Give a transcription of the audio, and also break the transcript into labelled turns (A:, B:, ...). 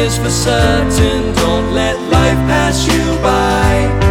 A: is for certain. Don't let life pass you by.